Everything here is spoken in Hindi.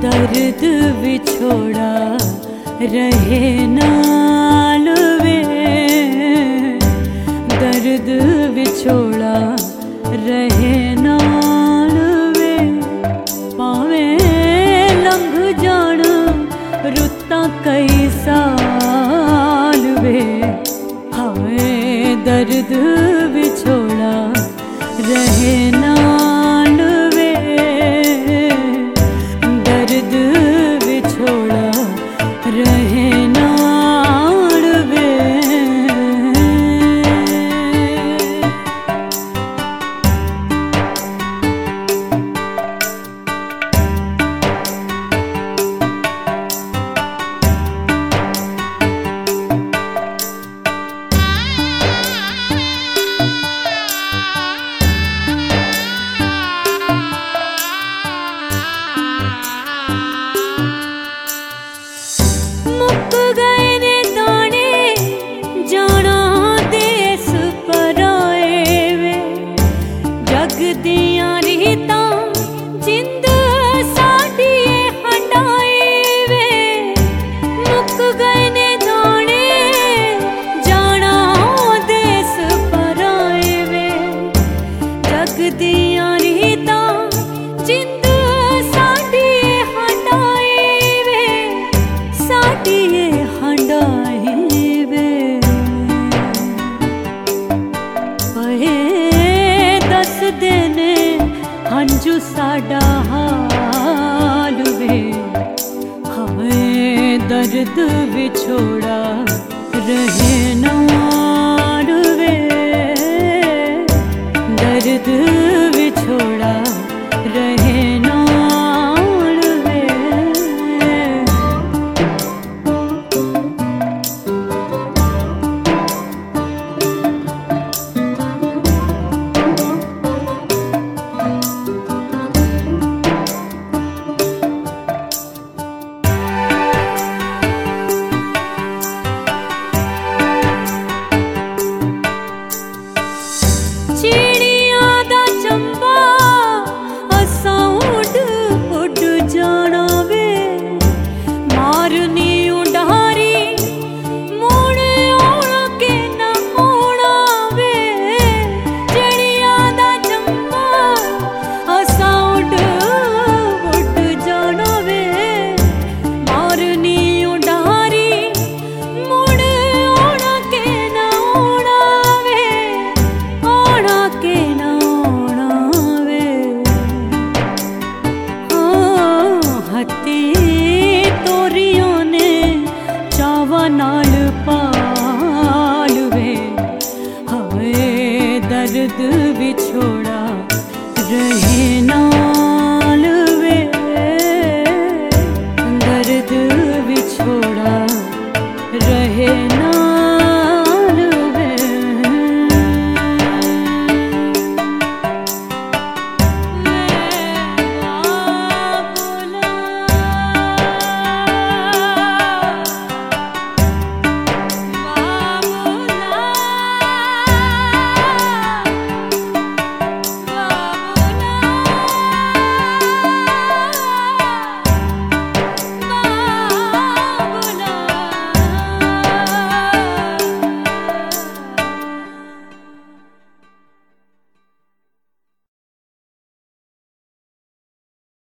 दर्द विछोड़ा रहे नाल वे, दर्द विछोड़ा रहे नाल वे। पावे लंघ जान रुत्ता कई साल वे, हाय दर्द विछोड़ा रहे नाल वे, दर्द विछोड़ा रहे नाल वे। हंजू साडा हाल वे, हाय दर्द विछोड़ा रहे नाल वे, दर्द विछोड़ा रहे नाल वे। नाल पाल वे, हाय दर्द विछोड़ा